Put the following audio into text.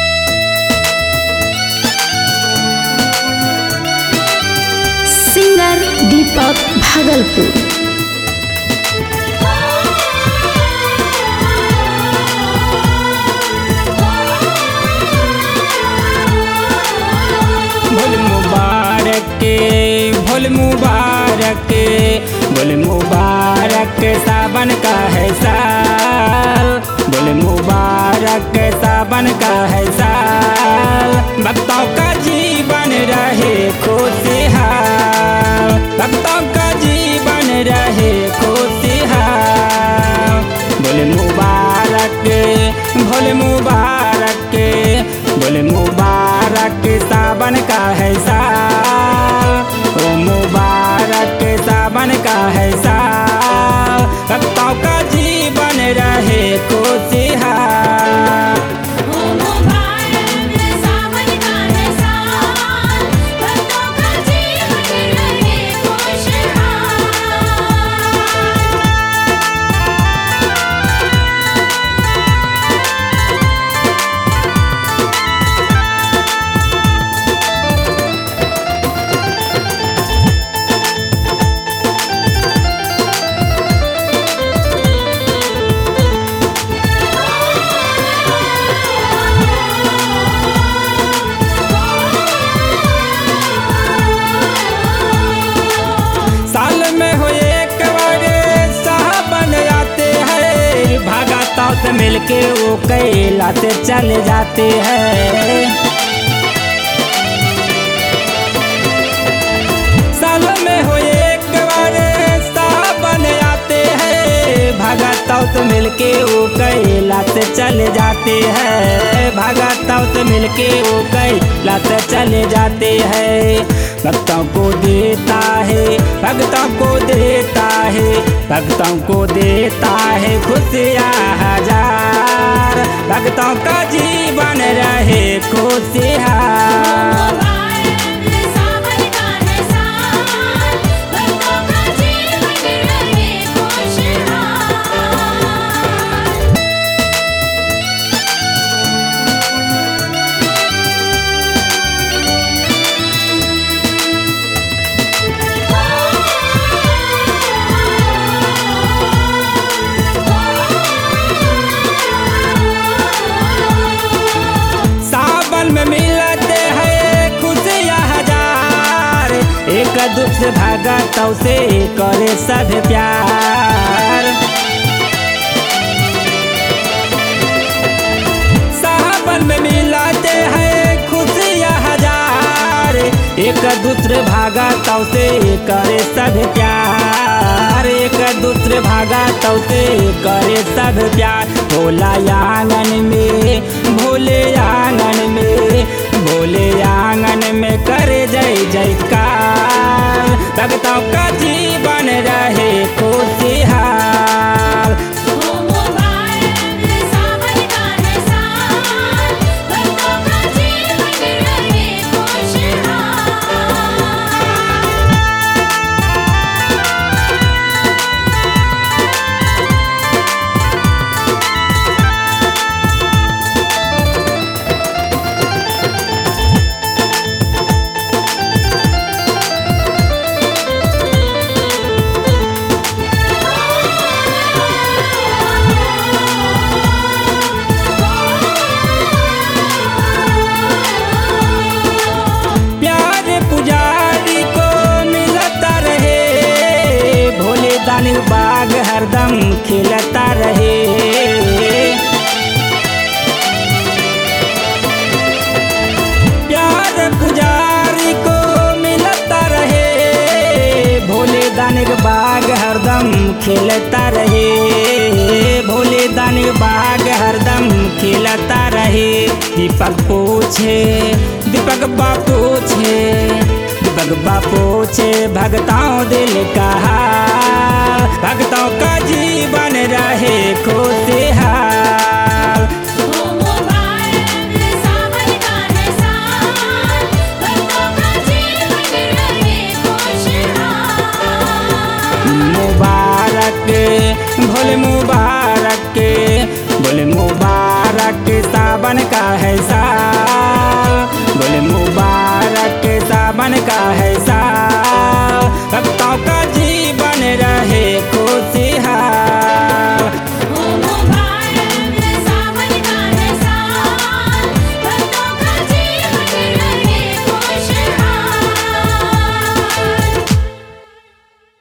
Singer दीपक भागलपुर। भोल मुबारक भोल मुबारक भोल मुबारक सावन का है साल। भोल मुबारक सावन का है साल। भक्तों का जीवन रहे खुशहाल। भक्तों का जीवन रहे खुशहाल। भोल मुबारक भोल मुबारक भोल मुबारक सावन का है साल। ओ मुबारक सावन का है साल। भक्तों का जीवन रहे खुशहाल। से मिलके वो कैलाश से चले जाते हैं। साल में हो एक बार सावन आते हैं। भगतों से मिलके वो कैलाश से चले जाते हैं। भगतों से मिलके वो कैलाश से चले जाते हैं। भक्तों को देता है भक्तों को देता है भक्तों को देता है खुशियाँ हजार। भक्तों का जीवन रहे खुशहाल। एक दुख से भगतों से करे सब प्यार। सावन में मिलाते हैं खुशियाँ हजार। एक दूसरे भगतों से करे सब प्यार। एक दूसरे भगतों से करे सब प्यार। भोला आंगन में भोले आंगन में भोले आंगन में करे जय जयकार। भक्तों का जीवन रहे खुशहाल। बाग हरदम खिलता रहे। प्यार पुजारी को मिलता रहे। भोले दानी का बाग हरदम खिलता रहे। भोले दानी का बाग हरदम खिलता रहे। दीपक पूछे दीपक बापू पूछे दीपक बापू पूछे भगतों दिल का हाल। भक्तों का जीवन रहे खुशहाल। मुबारक भोले मुबारक भोले मुबारक सावन सावन का है साथ।